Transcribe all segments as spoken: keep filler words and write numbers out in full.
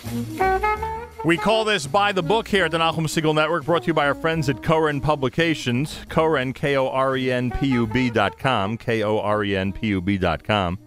We call this By the Book here at the Nachum Segal Network, brought to you by our friends at Koren Publications. Koren, K O R E N P U B dot com, K O R E N P U B dot com.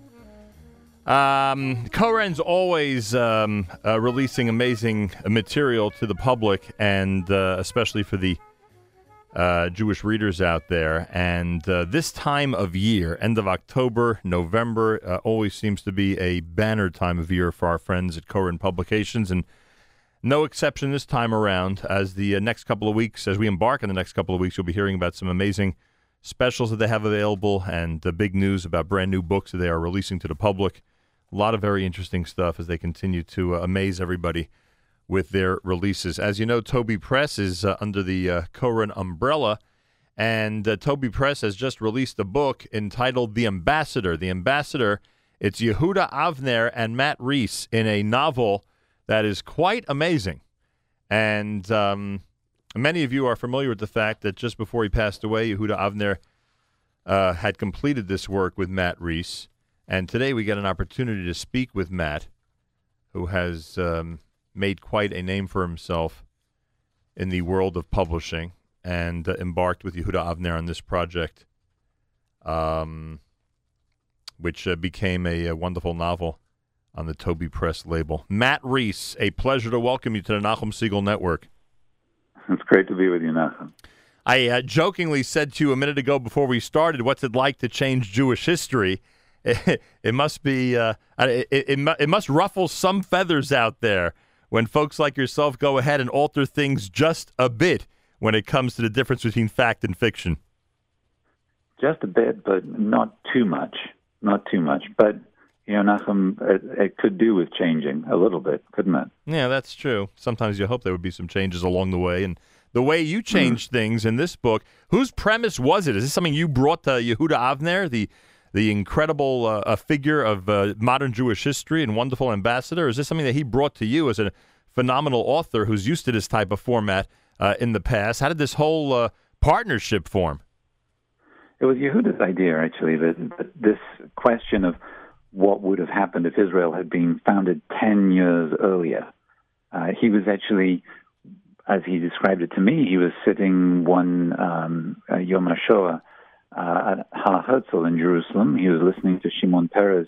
Um, Koren's always um, uh, releasing amazing material to the public, and uh, especially for the uh, Jewish readers out there. And uh, this time of year, end of October, November, uh, always seems to be a banner time of year for our friends at Koren Publications, and no exception this time around. As the uh, next couple of weeks, as we embark on the next couple of weeks, you'll be hearing about some amazing specials that they have available and the big news about brand new books that they are releasing to the public. A lot of very interesting stuff as they continue to uh, amaze everybody with their releases. As you know, Toby Press is uh, under the uh, Koren umbrella, and uh, Toby Press has just released a book entitled The Ambassador. The Ambassador, it's Yehuda Avner and Matt Reese in a novel that is quite amazing. And um, many of you are familiar with the fact that just before he passed away, Yehuda Avner uh, had completed this work with Matt Reese. And today we get an opportunity to speak with Matt, who has um, made quite a name for himself in the world of publishing, and uh, embarked with Yehuda Avner on this project, um, which uh, became a, a wonderful novel on the Toby Press label. Matt Reese, a pleasure to welcome you to the Nachum Segal Network. It's great to be with you, Nachum. I uh, jokingly said to you a minute ago before we started, what's it like to change Jewish history? It, it must be, uh, it, it, it must ruffle some feathers out there when folks like yourself go ahead and alter things just a bit when it comes to the difference between fact and fiction. Just a bit, but not too much. Not too much. But, you know, Nachum, it, it could do with changing a little bit, couldn't it? Yeah, that's true. Sometimes you hope there would be some changes along the way. And the way you changed mm-hmm. things in this book, whose premise was it? Is this something you brought to Yehuda Avner, the the incredible uh, a figure of uh, modern Jewish history and wonderful ambassador? Or is this something that he brought to you as a phenomenal author who's used to this type of format uh, in the past? How did this whole uh, partnership form? It was Yehuda's idea, actually, that, that this question of what would have happened if Israel had been founded ten years earlier. Uh, he was actually, as he described it to me, he was sitting one um, uh, Yom HaShoah Uh, at Har Herzl in Jerusalem. He was listening to Shimon Peres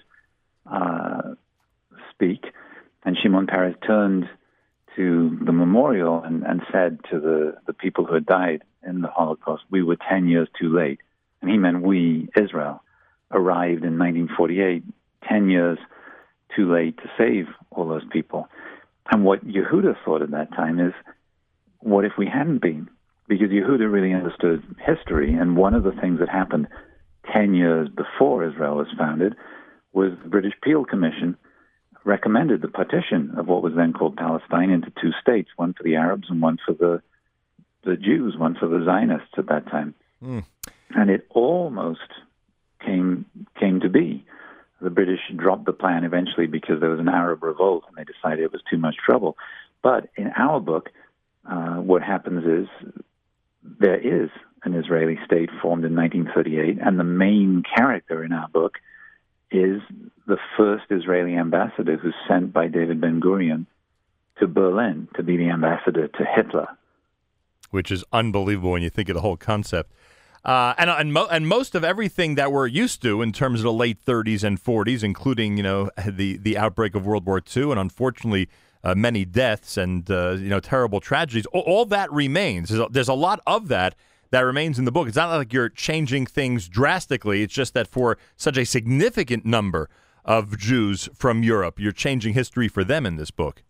uh, speak, and Shimon Peres turned to the memorial and, and said to the, the people who had died in the Holocaust, we were ten years too late. And he meant we, Israel, arrived in nineteen forty-eight, ten years too late to save all those people. And what Yehuda thought at that time is, what if we hadn't been? Because Yehuda really understood history, and one of the things that happened ten years before Israel was founded was the British Peel Commission recommended the partition of what was then called Palestine into two states, one for the Arabs and one for the the Jews, one for the Zionists at that time. Mm. And it almost came came to be. The British dropped the plan eventually because there was an Arab revolt, and they decided it was too much trouble. But in our book, uh, what happens is there is an Israeli state formed in nineteen thirty-eight, and the main character in our book is the first Israeli ambassador who's sent by David Ben-Gurion to Berlin to be the ambassador to Hitler. Which is unbelievable when you think of the whole concept. Uh, and and, mo- and most of everything that we're used to in terms of the late thirties and forties, including, you know, the, the outbreak of World War Two and unfortunately uh, many deaths and, uh, you know, terrible tragedies, all, all that remains. There's a, there's a lot of that that remains in the book. It's not like you're changing things drastically. It's just that for such a significant number of Jews from Europe, you're changing history for them in this book.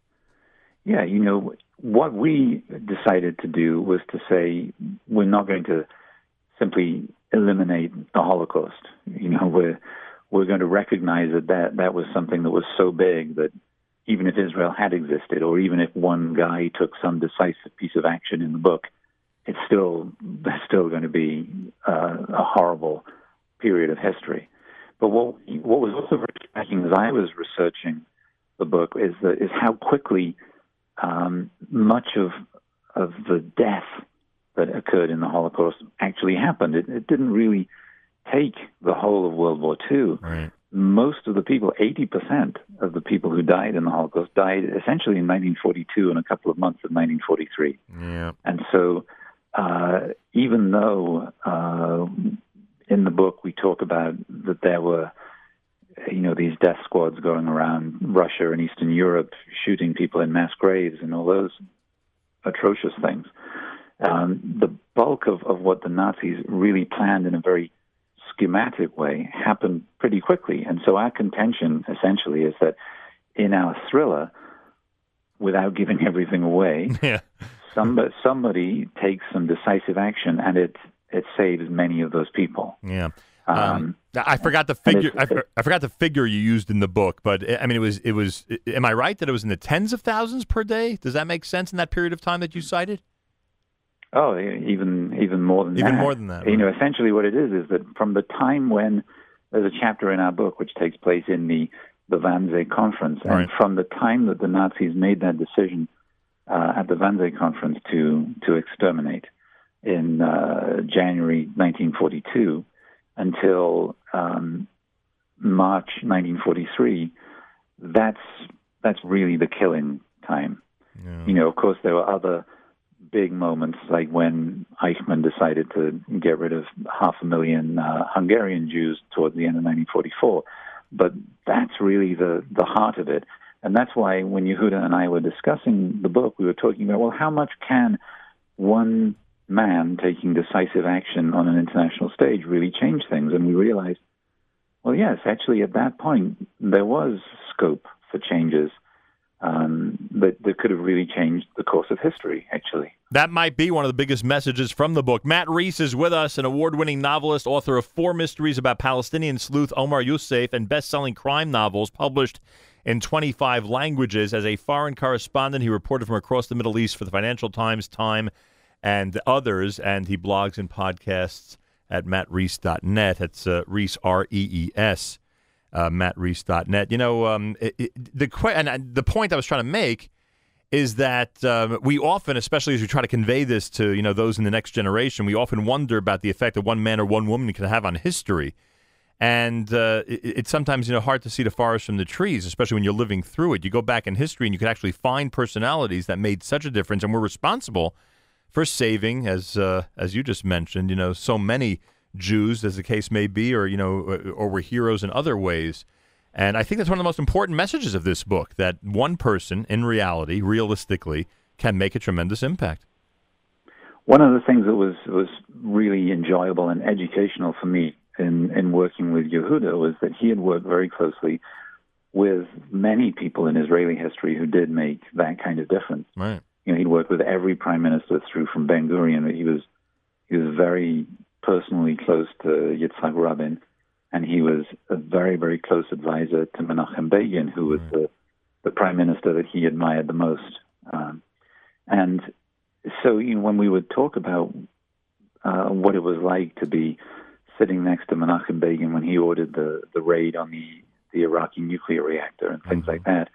Yeah, you know, what we decided to do was to say we're not going to simply eliminate the Holocaust. You know, we're we're going to recognize that, that that was something that was so big that even if Israel had existed, or even if one guy took some decisive piece of action in the book, it's still there's still going to be uh, a horrible period of history. But what what was also very striking as I was researching the book is that is how quickly um, much of of the death that occurred in the Holocaust actually happened. It, it didn't really take the whole of World War Two. Right. most of the people, eighty percent of the people who died in the Holocaust, died essentially in nineteen forty-two and a couple of months of nineteen forty-three. Yeah. And so uh, even though uh, in the book we talk about that there were, you know, these death squads going around Russia and Eastern Europe shooting people in mass graves and all those atrocious things, um, the bulk of, of what the Nazis really planned in a very schematic way happened pretty quickly. And so our contention essentially is that in our thriller, without giving everything away, yeah. somebody, somebody takes some decisive action, and it it saves many of those people. Yeah. Um, Um, I forgot the figure. it's- I, I forgot the figure you used in the book, but I mean, it was. It was. Am I right that it was in the tens of thousands per day? Does that make sense in that period of time that you cited? Oh, even even more than Even that. more than that, You right. know, essentially what it is is that from the time when there's a chapter in our book which takes place in the the Wannsee Conference, and Right. from the time that the Nazis made that decision uh, at the Wannsee Conference to to exterminate in uh, January nineteen forty-two until um, March nineteen forty-three, that's that's really the killing time. Yeah. You know, of course, there were other big moments, like when Eichmann decided to get rid of half a million uh, Hungarian Jews towards the end of nineteen forty-four. But that's really the, the heart of it. And that's why when Yehuda and I were discussing the book, we were talking about, well, how much can one man taking decisive action on an international stage really change things? And we realized, well, yes, actually at that point, there was scope for changes um, that, that could have really changed the course of history, actually. That might be one of the biggest messages from the book. Matt Reese is with us, an award-winning novelist, author of four mysteries about Palestinian sleuth Omar Youssef and best-selling crime novels published in twenty-five languages. As a foreign correspondent, he reported from across the Middle East for the Financial Times, Time, and others, and he blogs and podcasts at matt reese dot net. It's uh, Reese, R E E S, uh, matt reese dot net. You know, um, it, it, the, que- and the point I was trying to make is that um, we often, especially as we try to convey this to, you know, those in the next generation, we often wonder about the effect that one man or one woman can have on history. And uh, it, it's sometimes, you know, hard to see the forest from the trees, especially when you're living through it. You go back in history and you can actually find personalities that made such a difference and were responsible for saving, as uh, as you just mentioned, you know, so many Jews, as the case may be, or, you know, or were heroes in other ways. And I think that's one of the most important messages of this book, that one person, in reality, realistically, can make a tremendous impact. One of the things that was, was really enjoyable and educational for me in, in working with Yehuda was that he had worked very closely with many people in Israeli history who did make that kind of difference. Right. You know, he'd worked with every prime minister through from Ben Gurion. He was he was very personally close to Yitzhak Rabin, and he was a very, very close advisor to Menachem Begin, who was the, the prime minister that he admired the most. Um, and so, you know, when we would talk about uh, what it was like to be sitting next to Menachem Begin when he ordered the, the raid on the, the Iraqi nuclear reactor and things mm-hmm. like that,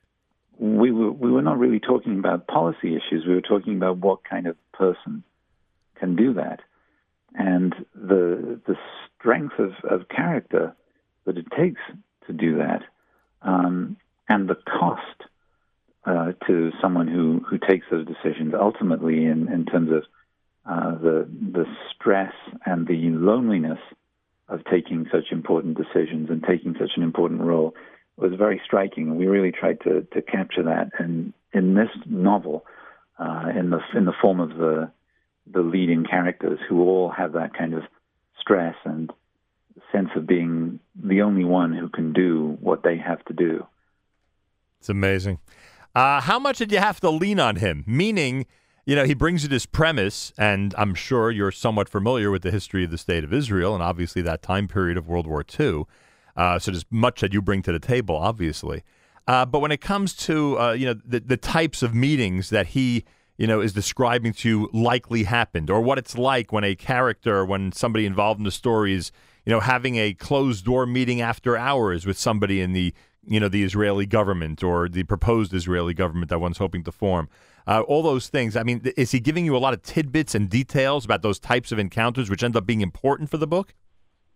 we were we were not really talking about policy issues. We were talking about what kind of person can do that, and the the strength of, of character that it takes to do that, um, and the cost uh, to someone who, who takes those decisions. Ultimately, in, in terms of uh, the the stress and the loneliness of taking such important decisions and taking such an important role, was very striking. We really tried to, to capture that, and in this novel, uh, in the in the form of the the leading characters, who all have that kind of stress and sense of being the only one who can do what they have to do. It's amazing. Uh, how much did you have to lean on him? Meaning, you know, he brings you this premise, and I'm sure you're somewhat familiar with the history of the State of Israel, and obviously that time period of World War Two. Uh, so there's much that you bring to the table, obviously. Uh, but when it comes to, uh, you know, the, the types of meetings that he, you know, is describing to you likely happened, or what it's like when a character, when somebody involved in the story is, you know, having a closed-door meeting after hours with somebody in the, you know, the Israeli government or the proposed Israeli government that one's hoping to form. Uh, all those things. I mean, is he giving you a lot of tidbits and details about those types of encounters which end up being important for the book?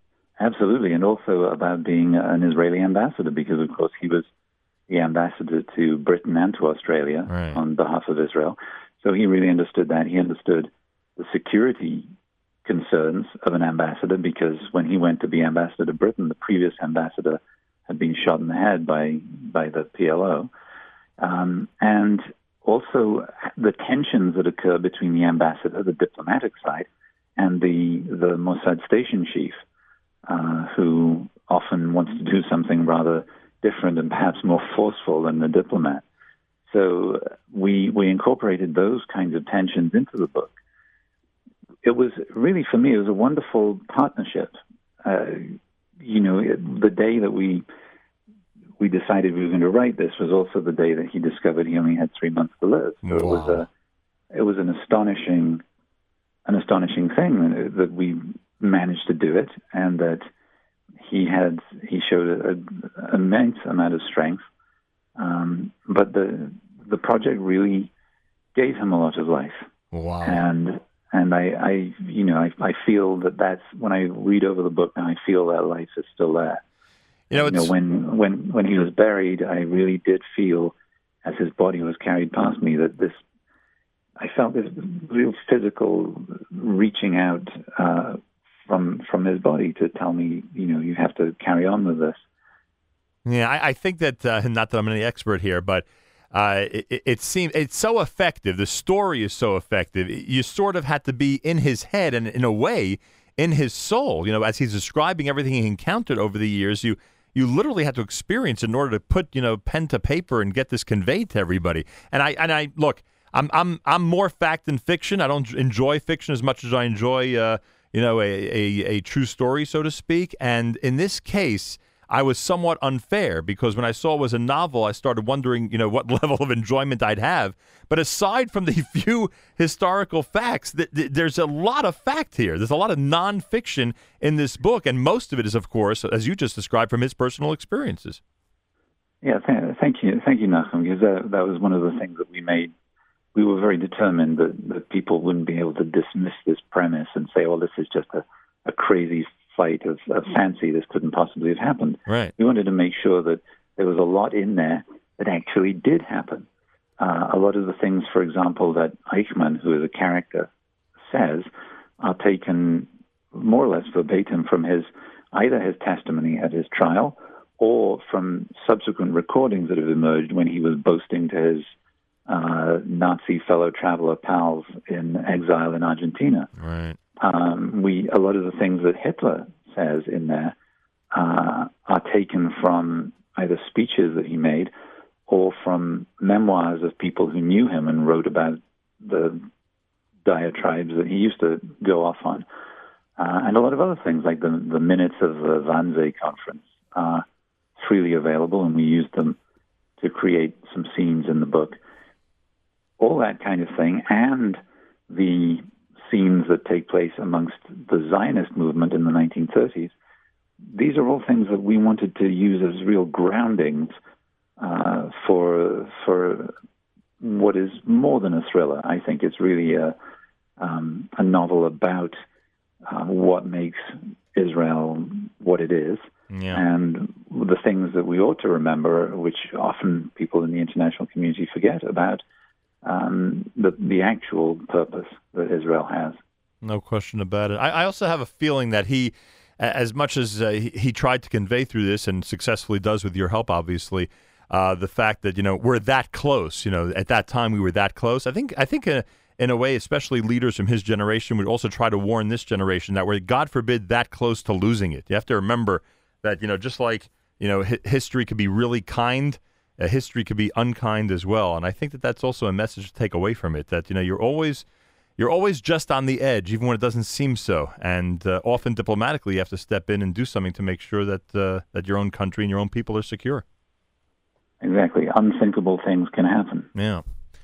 Absolutely, and also about being an Israeli ambassador, because, of course, he was the ambassador to Britain and to Australia right. on behalf of Israel. So he really understood that. He understood the security concerns of an ambassador, because when he went to be ambassador to Britain, the previous ambassador had been shot in the head by, by the P L O. Um, and also the tensions that occur between the ambassador, the diplomatic side, and the, the Mossad station chief, uh, who often wants to do something rather different and perhaps more forceful than the diplomat. So we we incorporated those kinds of tensions into the book. It was really, for me, it was a wonderful partnership. Uh, you know, it, the day that we we decided we were going to write this was also the day that he discovered he only had three months to live. So wow. it was a it was an astonishing an astonishing thing that we managed to do it, and that he had he showed an immense amount of strength. Um, but the the project really gave him a lot of life. Wow. And and I, I you know I, I feel that that's when I read over the book now, I feel that life is still there. You know, you know when when when he was buried, I really did feel, as his body was carried past me, that this I felt this real physical reaching out uh, from from his body to tell me, you know, you have to carry on with this. Yeah, I, I think that, uh, not that I'm any expert here, but uh, it, it seems it's so effective. The story is so effective. You sort of had to be in his head and, in a way, in his soul. You know, as he's describing everything he encountered over the years, you you literally had to experience in order to put, you know, pen to paper and get this conveyed to everybody. And I and I look, I'm I'm I'm more fact than fiction. I don't enjoy fiction as much as I enjoy, uh, you know, a, a a true story, so to speak. And in this case, I was somewhat unfair, because when I saw it was a novel, I started wondering, you know, what level of enjoyment I'd have. But aside from the few historical facts, th- th- there's a lot of fact here. There's a lot of nonfiction in this book, and most of it is, of course, as you just described, from his personal experiences. Yeah, th- thank you, thank you, Nachum, because that, that was one of the things that we made. We were very determined that, that people wouldn't be able to dismiss this premise and say, "Oh, this is just a, a crazy fight of, of fancy. This couldn't possibly have happened." Right. We wanted to make sure that there was a lot in there that actually did happen. Uh, a lot of the things, for example, that Eichmann, who is a character, says are taken more or less verbatim from his either his testimony at his trial or from subsequent recordings that have emerged when he was boasting to his uh, Nazi fellow traveler pals in exile in Argentina. Right. Um, we a lot of the things that Hitler says in there uh, are taken from either speeches that he made or from memoirs of people who knew him and wrote about the diatribes that he used to go off on, uh, and a lot of other things like the the minutes of the Wannsee conference are freely available, and we used them to create some scenes in the book. All that kind of thing, and the scenes that take place amongst the Zionist movement in the nineteen thirties, these are all things that we wanted to use as real groundings uh, for for what is more than a thriller. I think it's really a, um, a novel about uh, what makes Israel what it is, yeah. and the things that we ought to remember, which often people in the international community forget about, Um, the the actual purpose that Israel has. No question about it. I, I also have a feeling that he, as much as uh, he, he tried to convey through this and successfully does with your help, obviously, uh, the fact that, you know, we're that close, you know, at that time we were that close. I think, I think uh, in a way, especially leaders from his generation would also try to warn this generation that we're, God forbid, that close to losing it. You have to remember that, you know, just like, you know, hi- history could be really kind, Uh, history could be unkind as well, and I think that that's also a message to take away from it. That, you know, you're always you're always just on the edge, even when it doesn't seem so. And uh, often diplomatically, you have to step in and do something to make sure that uh, that your own country and your own people are secure. Exactly, unthinkable things can happen. Yeah.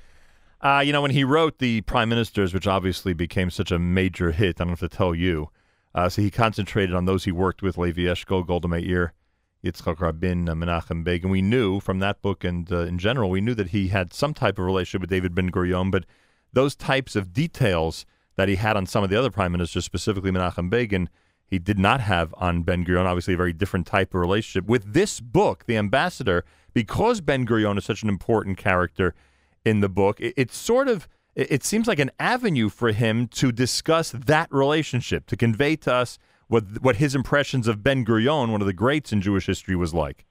Uh, you know, when he wrote the Prime Ministers, which obviously became such a major hit, I don't have to tell you. Uh, so he concentrated on those he worked with: Levi Eshkol, Golda Meir, Yitzhak Rabin, uh, Menachem Begin. We knew from that book and uh, in general, we knew that he had some type of relationship with David Ben-Gurion, but those types of details that he had on some of the other prime ministers, specifically Menachem Begin, he did not have on Ben-Gurion, obviously a very different type of relationship. With this book, The Ambassador, because Ben-Gurion is such an important character in the book, it, it's sort of, it, it seems like an avenue for him to discuss that relationship, to convey to us what what his impressions of Ben-Gurion, one of the greats in Jewish history, was like.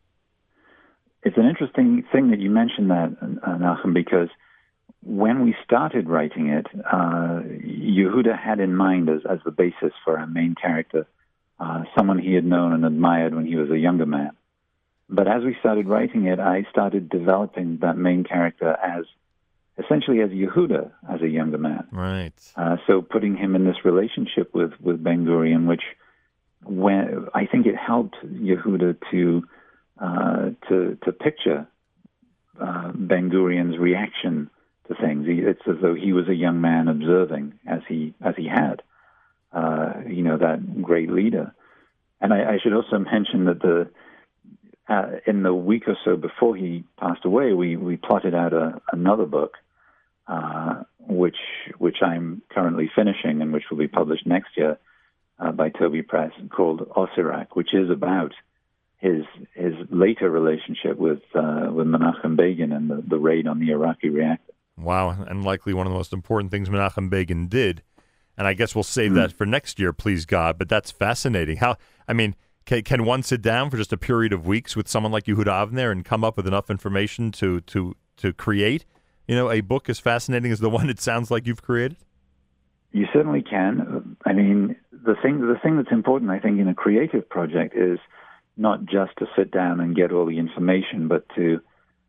It's an interesting thing that you mentioned that, uh, Nachum, because when we started writing it, uh, Yehuda had in mind as, as the basis for our main character, uh, someone he had known and admired when he was a younger man. But as we started writing it, I started developing that main character as essentially as Yehuda as a younger man. Right. Uh, so putting him in this relationship with, with Ben-Gurion, which when, I think it helped Yehuda to uh, to to picture uh, Ben-Gurion's reaction to things. He, it's as though he was a young man observing as he as he had, uh, you know, that great leader. And I, I should also mention that the uh, in the week or so before he passed away, we, we plotted out a, another book, uh, which which I'm currently finishing and which will be published next year uh, by Toby Press, called Osirak, which is about his his later relationship with uh, with Menachem Begin and the, the raid on the Iraqi reactor. Wow, and likely one of the most important things Menachem Begin did. And I guess we'll save mm. that for next year, please God. But that's fascinating. How, I mean, can, can one sit down for just a period of weeks with someone like Yehuda Avner and come up with enough information to to to create, you know, a book as fascinating as the one it sounds like you've created? You certainly can. I mean, the thing the thing that's important, I think, in a creative project is not just to sit down and get all the information, but to,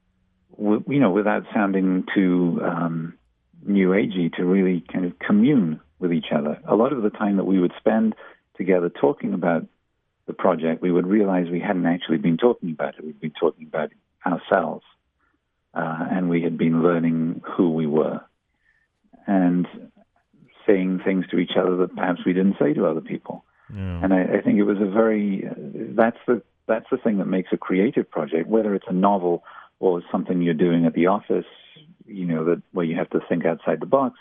you know, without sounding too um, new agey, to really kind of commune with each other. A lot of the time that we would spend together talking about the project, we would realize we hadn't actually been talking about it. We'd been talking about ourselves, uh, and we had been learning who we were and saying things to each other that perhaps we didn't say to other people. Yeah. And I, I think it was a very, uh, that's the that's the thing that makes a creative project, whether it's a novel or something you're doing at the office, you know, that where you have to think outside the box.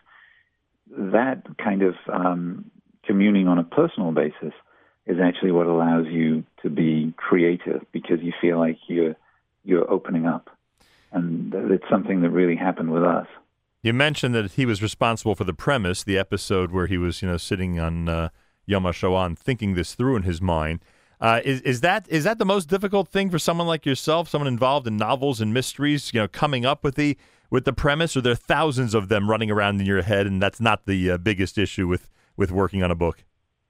That kind of um, communing on a personal basis is actually what allows you to be creative, because you feel like you're you're opening up, and it's something that really happened with us. You mentioned that he was responsible for the premise, the episode where he was, you know, sitting on uh, Yom HaShoah and thinking this through in his mind. Uh, is is that is that the most difficult thing for someone like yourself, someone involved in novels and mysteries, you know, coming up with the with the premise, or there are thousands of them running around in your head, and that's not the uh, biggest issue with, with working on a book?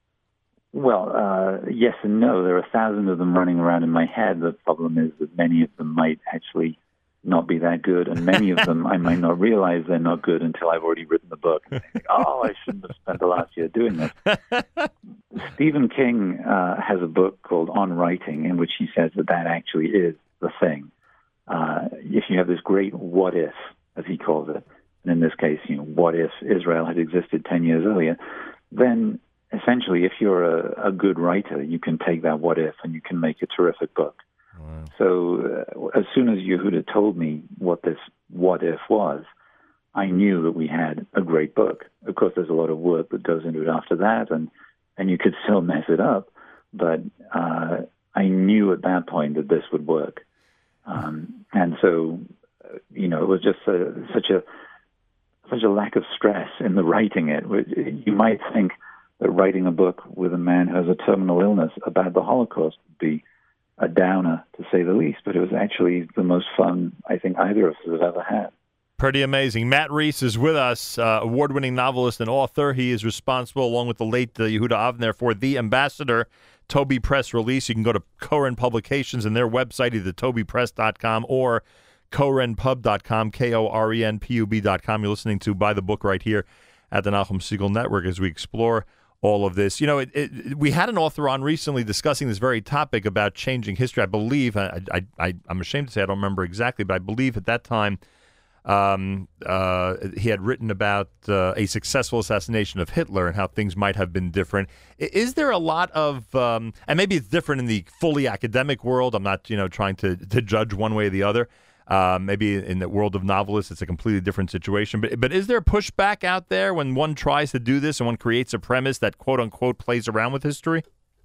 Well, uh, yes and no. There are thousands of them running around in my head. The problem is that many of them might actually not be that good, and many of them I might not realize they're not good until I've already written the book. And think, oh, I shouldn't have spent the last year doing this. Stephen King uh, has a book called On Writing, in which he says that that actually is the thing. Uh, if you have this great what if, as he calls it, and in this case, you know, what if Israel had existed ten years earlier, then essentially, if you're a, a good writer, you can take that what if and you can make a terrific book. Wow. So uh, as soon as Yehuda told me what this what if was, I knew that we had a great book. Of course, there's a lot of work that goes into it after that, and, and you could still mess it up, but uh, I knew at that point that this would work. Um, and so, uh, you know, it was just a, such a such a lack of stress in the writing it. You might think that writing a book with a man who has a terminal illness about the Holocaust would be a downer, to say the least, but it was actually the most fun I think either of us have ever had. Pretty amazing. Matt Reis is with us, uh, award-winning novelist and author. He is responsible, along with the late uh, Yehuda Avner, for The Ambassador, Toby Press release. You can go to Koren Publications and their website, either toby press dot com or koren pub dot com, K O R E N P U B dot com. You're listening to Buy the Book right here at the Nachum Segal Network as we explore all of this. You know, it, it, we had an author on recently discussing this very topic about changing history. I believe, I, I, I, I'm ashamed to say I don't remember exactly, but I believe at that time um, uh, he had written about uh, a successful assassination of Hitler and how things might have been different. Is there a lot of, um, and maybe it's different in the fully academic world, I'm not, you know, trying to, to judge one way or the other, Uh, maybe in the world of novelists, it's a completely different situation. But but is there pushback out there when one tries to do this and one creates a premise that quote unquote plays around with history?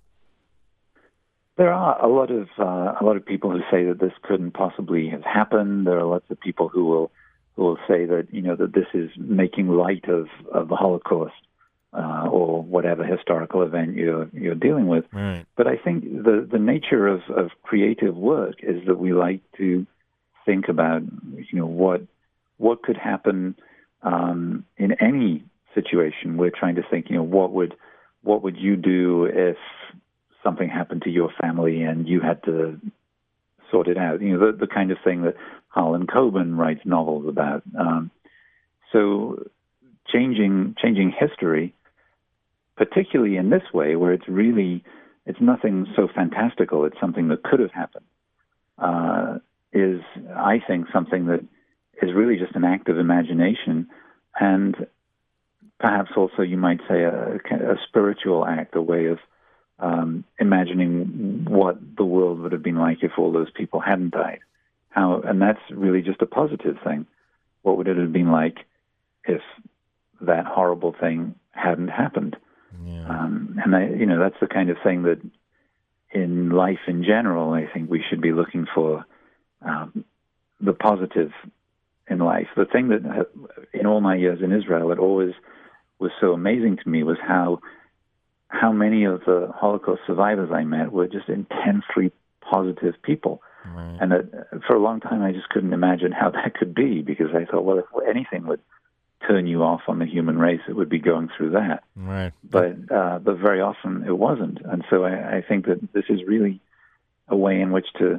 There are a lot of uh, a lot of people who say that this couldn't possibly have happened. There are lots of people who will who will say that you know that this is making light of, of the Holocaust uh, or whatever historical event you're you're dealing with. Right. But I think the the nature of, of creative work is that we like to think about, you know, what what could happen um, in any situation. We're trying to think, you know, what would what would you do if something happened to your family and you had to sort it out? You know, the, the kind of thing that Harlan Coben writes novels about. Um, so changing changing history, particularly in this way, where it's really it's nothing so fantastical. It's something that could have happened. Uh, is, I think, something that is really just an act of imagination and perhaps also, you might say, a, a spiritual act, a way of um, imagining what the world would have been like if all those people hadn't died. How, and that's really just a positive thing. What would it have been like if that horrible thing hadn't happened? Yeah. Um, and, I, you know, that's the kind of thing that in life in general, I think we should be looking for Um, the positive in life. The thing that, in all my years in Israel, it always was so amazing to me was how how many of the Holocaust survivors I met were just intensely positive people. Right. And that, for a long time, I just couldn't imagine how that could be, because I thought, well, if anything would turn you off on the human race, it would be going through that. Right. But uh, but very often it wasn't. And so I, I think that this is really a way in which to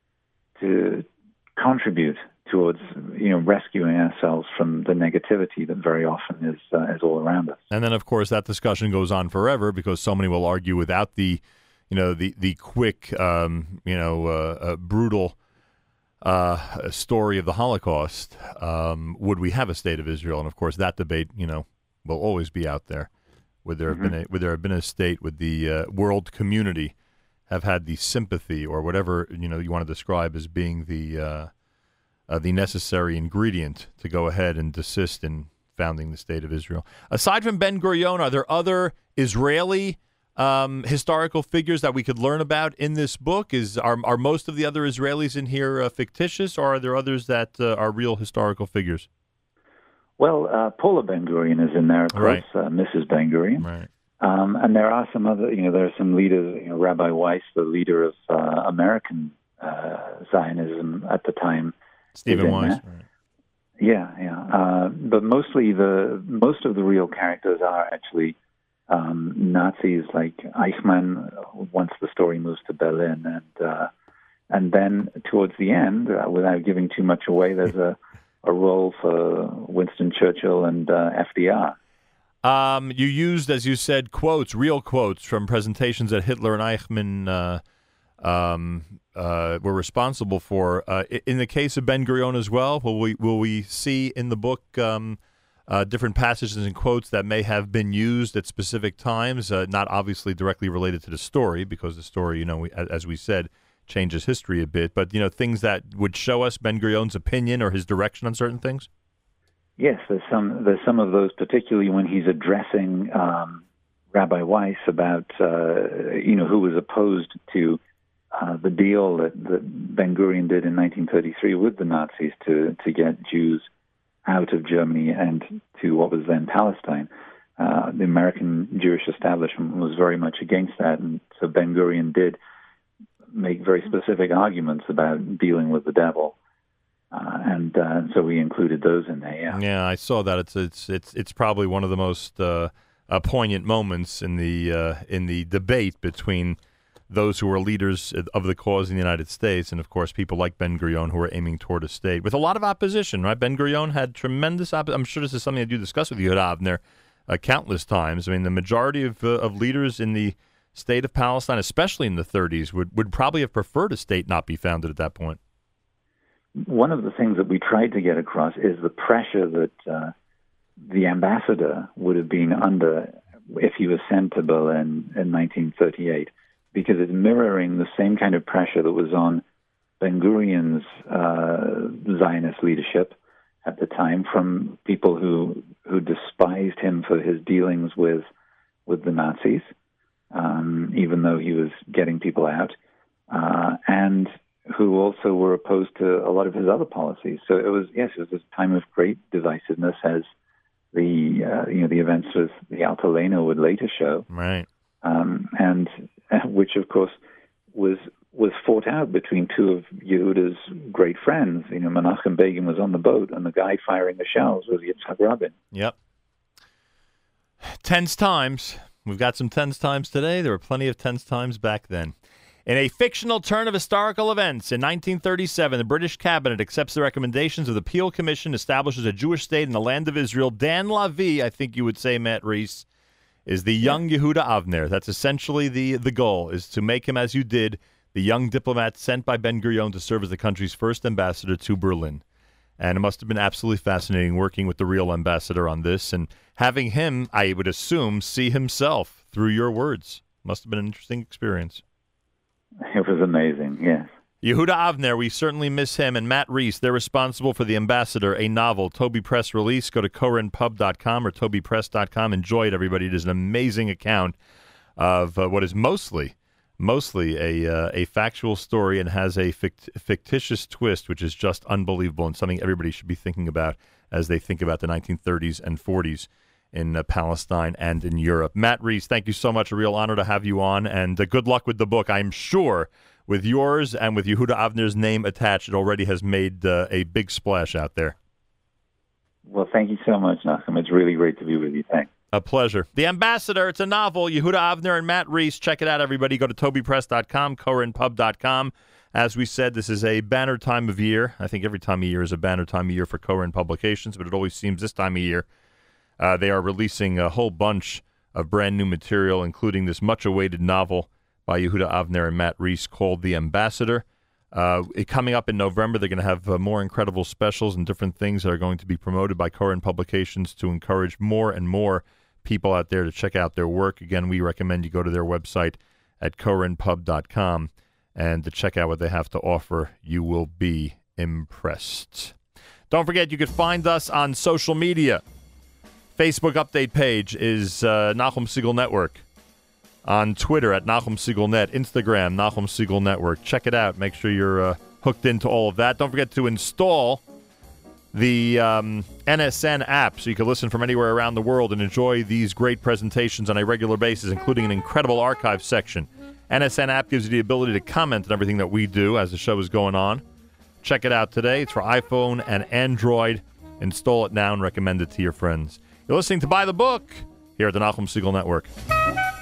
to contribute towards, you know, rescuing ourselves from the negativity that very often is uh, is all around us. And then, of course, that discussion goes on forever because so many will argue without the, you know, the the quick, um, you know, uh, uh, brutal uh, story of the Holocaust, um, would we have a state of Israel? And of course, that debate, you know, will always be out there. Would there have Mm-hmm. been a would there have been a state with the uh, world community have had the sympathy or whatever, you know, you want to describe as being the uh, uh, the necessary ingredient to go ahead and desist in founding the State of Israel. Aside from Ben-Gurion, are there other Israeli um, historical figures that we could learn about in this book? Is are are most of the other Israelis in here uh, fictitious, or are there others that uh, are real historical figures? Well, uh, Paula Ben-Gurion is in there, of course, Right. uh, Missus Ben-Gurion. Right. Um, and there are some other, you know, there are some leaders, you know, Rabbi Weiss, the leader of uh, American uh, Zionism at the time. Stephen in Weiss. there. Right. Yeah, yeah. Uh, but mostly the, most of the real characters are actually um, Nazis like Eichmann, once the story moves to Berlin. And uh, and then towards the end, uh, without giving too much away, there's a, a role for Winston Churchill and uh, F D R. Um, you used, as you said, quotes, real quotes from presentations that Hitler and Eichmann uh, um, uh, were responsible for. Uh, in the case of Ben-Gurion as well, will we will we see in the book um, uh, different passages and quotes that may have been used at specific times, uh, not obviously directly related to the story, because the story, you know, we, as we said, changes history a bit, but, you know, things that would show us Ben-Gurion's opinion or his direction on certain things? Yes, there's some there's some of those, particularly when he's addressing um, Rabbi Weiss about uh, you know who was opposed to uh, the deal that, that Ben-Gurion did in nineteen thirty-three with the Nazis to to get Jews out of Germany and to what was then Palestine. Uh, the American Jewish establishment was very much against that, and so Ben-Gurion did make very specific arguments about dealing with the devil. Uh, and uh, so we included those in there. Yeah, yeah, I saw that. It's it's it's it's probably one of the most uh, uh, poignant moments in the uh, in the debate between those who were leaders of the cause in the United States, and of course people like Ben-Gurion who were aiming toward a state with a lot of opposition. Right, Ben-Gurion had tremendous opposition. I'm sure this is something that you discuss with Yehuda Avner uh, countless times. I mean, the majority of uh, of leaders in the state of Palestine, especially in the thirties, would would probably have preferred a state not be founded at that point. One of the things that we tried to get across is the pressure that uh, the ambassador would have been under if he was sent to Berlin in nineteen thirty-eight, because it's mirroring the same kind of pressure that was on Ben-Gurion's uh, Zionist leadership at the time, from people who who despised him for his dealings with with the Nazis, um, even though he was getting people out, uh, and who also were opposed to a lot of his other policies. So it was, yes, it was a time of great divisiveness, as the uh, you know the events with the Altalena would later show, right? Um, and uh, which, of course, was was fought out between two of Yehuda's great friends. You know, Menachem Begin was on the boat, and the guy firing the shells was Yitzhak Rabin. Yep. Tense times. We've got some tense times today. There were plenty of tense times back then. In a fictional turn of historical events, in nineteen thirty-seven, the British cabinet accepts the recommendations of the Peel Commission, establishes a Jewish state in the land of Israel. Dan Lavie, I think you would say, Matt Reese, is the young Yehuda Avner. That's essentially the, the goal, is to make him, as you did, the young diplomat sent by Ben-Gurion to serve as the country's first ambassador to Berlin. And it must have been absolutely fascinating working with the real ambassador on this and having him, I would assume, see himself through your words. Must have been an interesting experience. It was amazing, yes. Yehuda Avner, we certainly miss him. And Matt Reese, they're responsible for The Ambassador, a novel, Toby Press release. Go to koren pub dot com or toby press dot com. Enjoy it, everybody. It is an amazing account of uh, what is mostly mostly a uh, a factual story and has a fict- fictitious twist, which is just unbelievable and something everybody should be thinking about as they think about the nineteen thirties and forties in uh, Palestine and in Europe. Matt Reese, thank you so much. A real honor to have you on, and uh, good luck with the book. I'm sure with yours and with Yehuda Avner's name attached, it already has made uh, a big splash out there. Well, thank you so much, Nachum. It's really great to be with you. Thanks. A pleasure. The Ambassador, it's a novel. Yehuda Avner and Matt Reese. Check it out, everybody. Go to toby press dot com, koren pub dot com. As we said, this is a banner time of year. I think every time of year is a banner time of year for Koren Publications, but it always seems this time of year uh, they are releasing a whole bunch of brand new material, including this much-awaited novel by Yehuda Avner and Matt Reese called The Ambassador. Uh, it, coming up in November, they're going to have uh, more incredible specials and different things that are going to be promoted by Koren Publications to encourage more and more people out there to check out their work. Again, we recommend you go to their website at koren pub dot com and to check out what they have to offer. You will be impressed. Don't forget, you can find us on social media. Facebook update page is uh, Nachum Segal Network. On Twitter at Nachum Segal Net, Instagram, Nachum Segal Network. Check it out. Make sure you're uh, hooked into all of that. Don't forget to install the um, N S N app so you can listen from anywhere around the world and enjoy these great presentations on a regular basis, including an incredible archive section. N S N app gives you the ability to comment on everything that we do as the show is going on. Check it out today. It's for iPhone and Android. Install it now and recommend it to your friends. You're listening to Buy the Book here at the Nachum Segal Network.